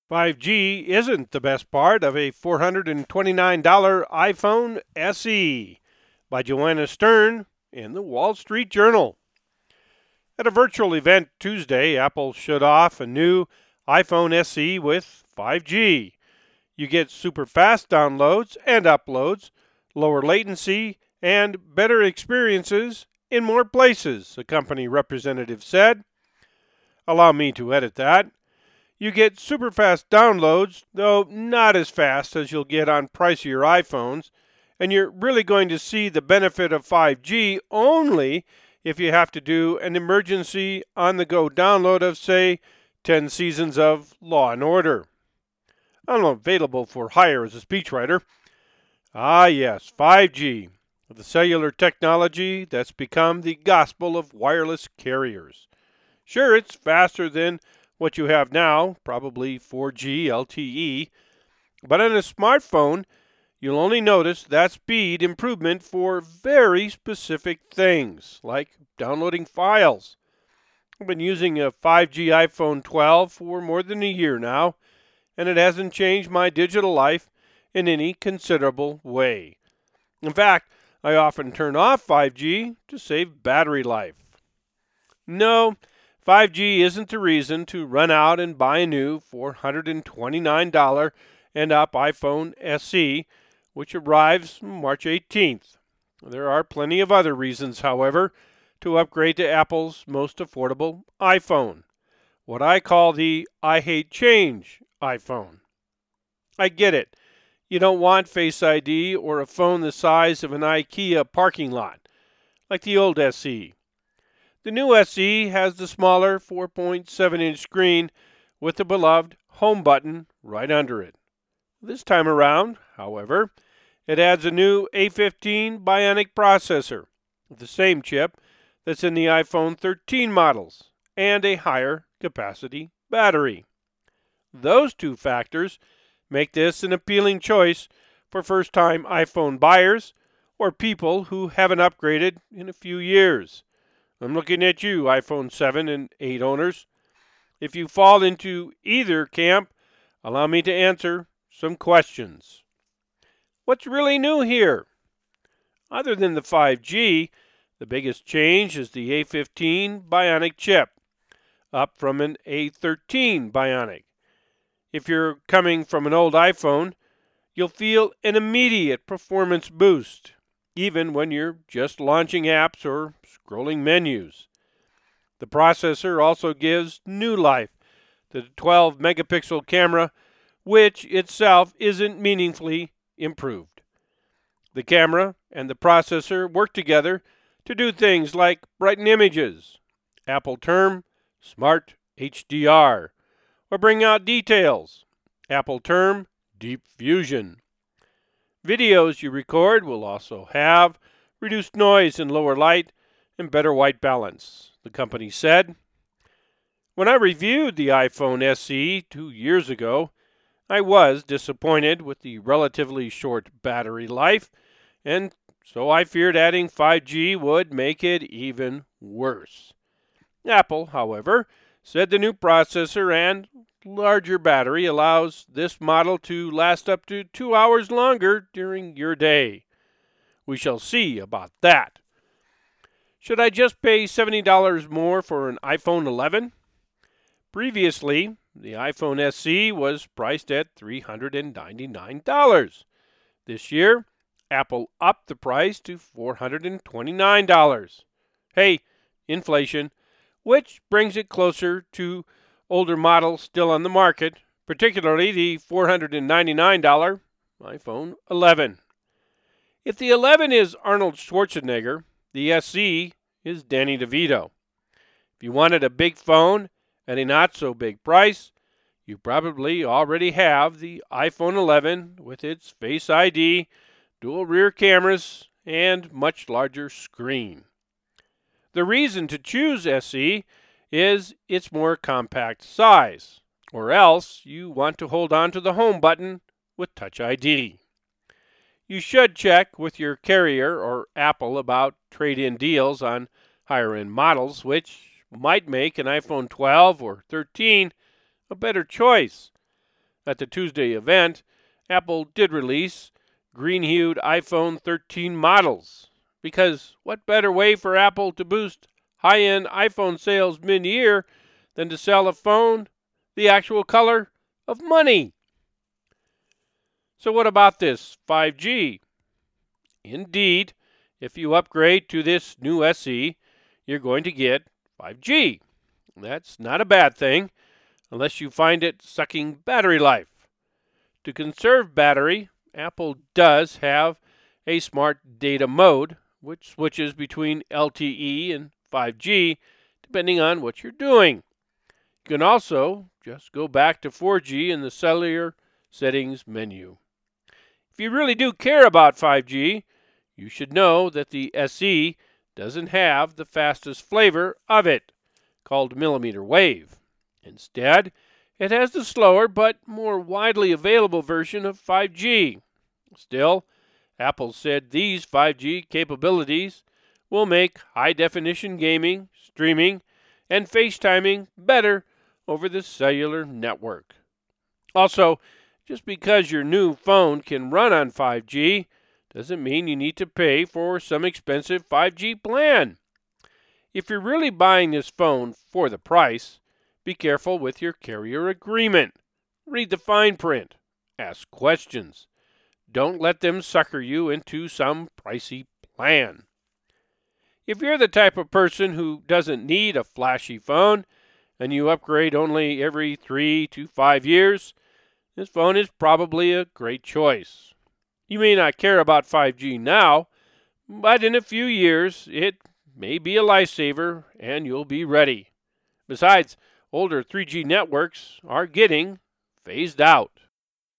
5G isn't the best part of a $429 iPhone SE by Joanna Stern in the Wall Street Journal. At a virtual event Tuesday, Apple showed off a new iPhone SE with 5G. You get super fast downloads and uploads, lower latency, and better experiences in more places, a company representative said. Allow me to edit that. You get super fast downloads, though not as fast as you'll get on pricier iPhones, and you're really going to see the benefit of 5G only if you have to do an emergency on-the-go download of, say, 10 seasons of Law & Order. Unavailable for hire as a speechwriter. Ah yes, 5G, the cellular technology that's become the gospel of wireless carriers. Sure, it's faster than what you have now, probably 4G LTE, but on a smartphone, you'll only notice that speed improvement for very specific things, like downloading files. I've been using a 5G iPhone 12 for more than a year now, and it hasn't changed my digital life in any considerable way. In fact, I often turn off 5G to save battery life. No, 5G isn't the reason to run out and buy a new $429 and up iPhone SE, which arrives March 18th. There are plenty of other reasons, however, to upgrade to Apple's most affordable iPhone, what I call the I hate change iPhone. I get it. You don't want Face ID or a phone the size of an IKEA parking lot, like the old SE. The new SE has the smaller 4.7-inch screen with the beloved Home button right under it. This time around, however, it adds a new A15 Bionic processor, the same chip that's in the iPhone 13 models, and a higher capacity battery. Those two factors make this an appealing choice for first-time iPhone buyers or people who haven't upgraded in a few years. I'm looking at you, iPhone 7 and 8 owners. If you fall into either camp, allow me to answer some questions. What's really new here? Other than the 5G, the biggest change is the A15 Bionic chip, up from an A13 Bionic. If you're coming from an old iPhone, you'll feel an immediate performance boost, even when you're just launching apps or scrolling menus. The processor also gives new life to the 12-megapixel camera, which itself isn't meaningfully improved. The camera and the processor work together to do things like brighten images, Apple term Smart HDR, or bring out details, Apple term Deep Fusion. Videos you record will also have reduced noise and lower light and better white balance, the company said. When I reviewed the iPhone SE 2 years ago, I was disappointed with the relatively short battery life, and so I feared adding 5G would make it even worse. Apple, however, said the new processor and larger battery allows this model to last up to 2 hours longer during your day. We shall see about that. Should I just pay $70 more for an iPhone 11? Previously, the iPhone SE was priced at $399. This year, Apple upped the price to $429. Hey, inflation, which brings it closer to older models still on the market, particularly the $499 iPhone 11. If the 11 is Arnold Schwarzenegger, the SE is Danny DeVito. If you wanted a big phone at a not-so-big price, you probably already have the iPhone 11 with its Face ID, dual rear cameras, and much larger screen. The reason to choose SE is its more compact size, or else you want to hold on to the Home button with Touch ID. You should check with your carrier or Apple about trade-in deals on higher-end models, which might make an iPhone 12 or 13 a better choice. At the Tuesday event, Apple did release green-hued iPhone 13 models. Because what better way for Apple to boost high-end iPhone sales mid-year than to sell a phone the actual color of money? So what about this 5G? Indeed, if you upgrade to this new SE, you're going to get 5G. That's not a bad thing, unless you find it sucking battery life. To conserve battery, Apple does have a smart data mode, which switches between LTE and 5G, depending on what you're doing. You can also just go back to 4G in the cellular settings menu. If you really do care about 5G, you should know that the SE doesn't have the fastest flavor of it, called millimeter wave. Instead, it has the slower but more widely available version of 5G. Still, Apple said these 5G capabilities will make high-definition gaming, streaming, and FaceTiming better over the cellular network. Also, just because your new phone can run on 5G doesn't mean you need to pay for some expensive 5G plan. If you're really buying this phone for the price, be careful with your carrier agreement. Read the fine print. Ask questions. Don't let them sucker you into some pricey plan. If you're the type of person who doesn't need a flashy phone and you upgrade only every 3 to 5 years, this phone is probably a great choice. You may not care about 5G now, but in a few years it may be a lifesaver and you'll be ready. Besides, older 3G networks are getting phased out.